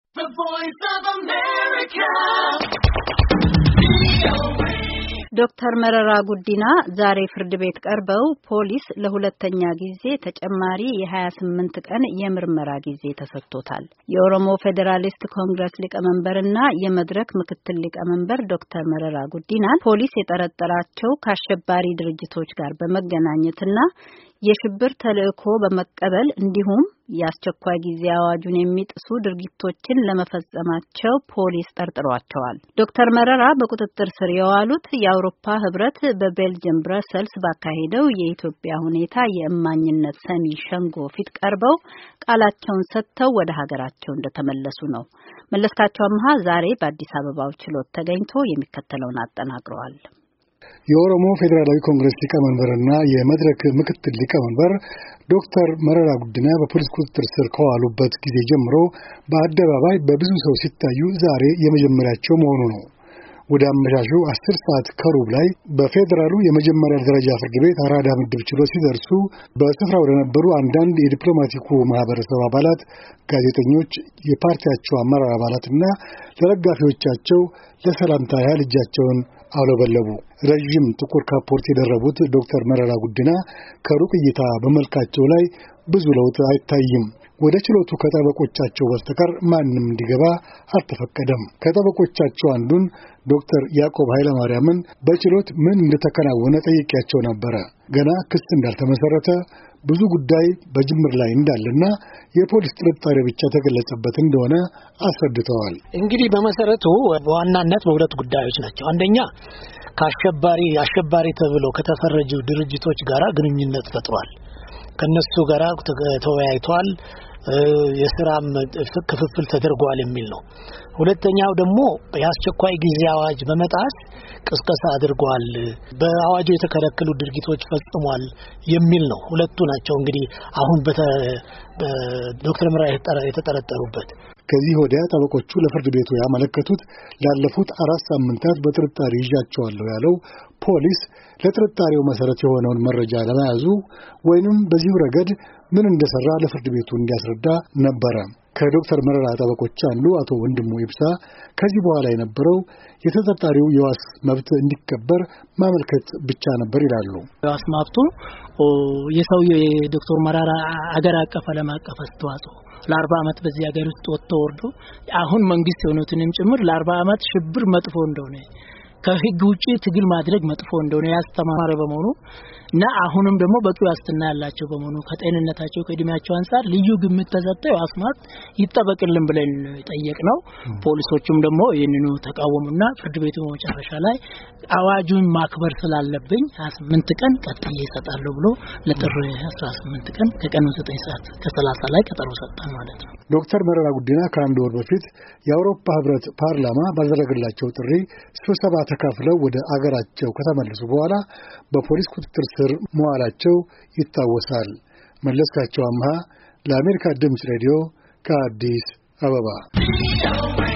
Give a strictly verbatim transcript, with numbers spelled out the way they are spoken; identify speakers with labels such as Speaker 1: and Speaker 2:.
Speaker 1: The Voice of America. ዶክተር መረራ ጉዲና ዛሬ ፍርድ ቤት ቀርበው ፖሊስ ለሁለተኛ ጊዜ ተጨማሪ የ28 ቀን የምርመራ ጊዜ ተሰጥቶታል። የኦሮሞ ፌዴራሊስት ኮንግረስ ሊቀመንበርና የመድረክ ምክትል ሊቀመንበር ዶክተር መረራ ጉዲና ፖሊስ የጠረጠራቸው ከአሸባሪ ድርጅቶች ጋር በመገናኘትና የሽብር ተልእኮ በመቀበል እንዲሁም የአስቸኳይ ጊዜ አዋጁን የሚጥሱ ድርጊቶችን ለመፈጸማቸው ፖሊስ ጠርጥሯቸዋል። ዶክተር መረራ በቁጥጥር ስር የዋሉት የአውሮፓ ህብረት በቤልጅየም ብራሰልስ ባካሄደው የኢትዮጵያ ሁኔታ የእማኝነት ሰሚ ሸንጎ ፊት ቀርበው ቃላቸውን ሰጥተው ወደ ሀገራቸው እንደተመለሱ ነው። መለስካቸው አምሃ ዛሬ በአዲስ አበባው ችሎት ተገኝቶ የሚከተለውን አጠናቅረዋል።
Speaker 2: የኦሮሞ ፌዴራላዊ ኮንግረስ ሊቀመንበርና የመድረክ ምክትል ሊቀመንበር ዶክተር መረራ ጉዲና በፖሊስ ቁጥጥር ስር ከዋሉበት ጊዜ ጀምሮ በአደባባይ በብዙ ሰው ሲታዩ ዛሬ የመጀመሪያቸው መሆኑ ነው። ወደ አመሻሹ አስር ሰዓት ከሩብ ላይ በፌዴራሉ የመጀመሪያ ደረጃ ፍርድ ቤት አራዳ ምድብ ችሎት ሲደርሱ በስፍራው ለነበሩ አንዳንድ የዲፕሎማቲኩ ማህበረሰብ አባላት፣ ጋዜጠኞች፣ የፓርቲያቸው አመራር አባላትና ለደጋፊዎቻቸው ለሰላምታ ያህል እጃቸውን አውለበለቡ። ረጅም ጥቁር ካፖርት የደረቡት ዶክተር መረራ ጉዲና ከሩቅ እይታ በመልካቸው ላይ ብዙ ለውጥ አይታይም። ወደ ችሎቱ ከጠበቆቻቸው በስተቀር ማንም እንዲገባ አልተፈቀደም። ከጠበቆቻቸው አንዱን ዶክተር ያዕቆብ ኃይለማርያምን በችሎት ምን እንደተከናወነ ጠይቄያቸው ነበረ። ገና ክስ እንዳልተመሰረተ ብዙ ጉዳይ በጅምር ላይ እንዳለና የፖሊስ ጥርጣሬ ብቻ ተገለጸበት እንደሆነ አስረድተዋል።
Speaker 3: እንግዲህ በመሰረቱ በዋናነት በሁለት ጉዳዮች ናቸው። አንደኛ ከአሸባሪ አሸባሪ ተብሎ ከተፈረጁ ድርጅቶች ጋር ግንኙነት ፈጥሯል፣ ከነሱ ጋር ተወያይቷል፣ የሥራም ክፍፍል ተደርጓል የሚል ነው። ሁለተኛው ደግሞ የአስቸኳይ ጊዜ አዋጅ በመጣስ ቅስቀሳ አድርጓል፣ በአዋጁ የተከለከሉ ድርጊቶች ፈጽሟል የሚል ነው። ሁለቱ ናቸው እንግዲህ አሁን በዶክተር መረራ የተጠረጠሩበት።
Speaker 2: ከዚህ ወዲያ ጠበቆቹ ለፍርድ ቤቱ ያመለከቱት ላለፉት አራት ሳምንታት በጥርጣሬ ይዣቸዋለሁ ያለው ፖሊስ ለጥርጣሬው መሰረት የሆነውን መረጃ ለመያዙ ወይንም በዚህ ረገድ ምን እንደሰራ ለፍርድ ቤቱ እንዲያስረዳ ነበረ። ከዶክተር መረራ ጠበቆች አንዱ አቶ ወንድሙ ይብሳ ከዚህ በኋላ የነበረው የተጠርጣሪው የዋስ መብት እንዲከበር ማመልከት ብቻ ነበር ይላሉ።
Speaker 4: የዋስ መብቱ የሰውየው የዶክተር መረራ አገር አቀፍ ዓለም አቀፍ አስተዋጽኦ ለአርባ ዓመት በዚህ ሀገር ውስጥ ወጥቶ ወርዶ አሁን መንግስት የሆኑትንም ጭምር ለአርባ ዓመት ሽብር መጥፎ እንደሆነ ከህግ ውጪ ትግል ማድረግ መጥፎ እንደሆነ ያስተማረ በመሆኑ እና አሁንም ደግሞ በቂ ዋስትና ያላቸው በመሆኑ ከጤንነታቸው ከእድሜያቸው አንፃር ልዩ ግምት ተሰጥተው አስማት ይጠበቅልን ብለን ጠየቅነው። ፖሊሶቹም ደግሞ ይህንኑ ተቃወሙና ፍርድ ቤቱ መጨረሻ ላይ አዋጁን ማክበር ስላለብኝ ሃያ ስምንት ቀን ቀጥዬ እሰጣለሁ ብሎ ለጥር አስራ ስምንት ቀን ከቀኑ ዘጠኝ ሰዓት ከሰላሳ ላይ ቀጠሮ ሰጠን ማለት ነው።
Speaker 2: ዶክተር መረራ ጉዲና ከአንድ ወር በፊት የአውሮፓ ህብረት ፓርላማ ባደረገላቸው ጥሪ ስብሰባ ተካፍለው ወደ አገራቸው ከተመለሱ በኋላ በፖሊስ ቁጥጥር ስር መዋላቸው ይታወሳል። መለስካቸው አምሃ ለአሜሪካ ድምፅ ሬዲዮ ከአዲስ አበባ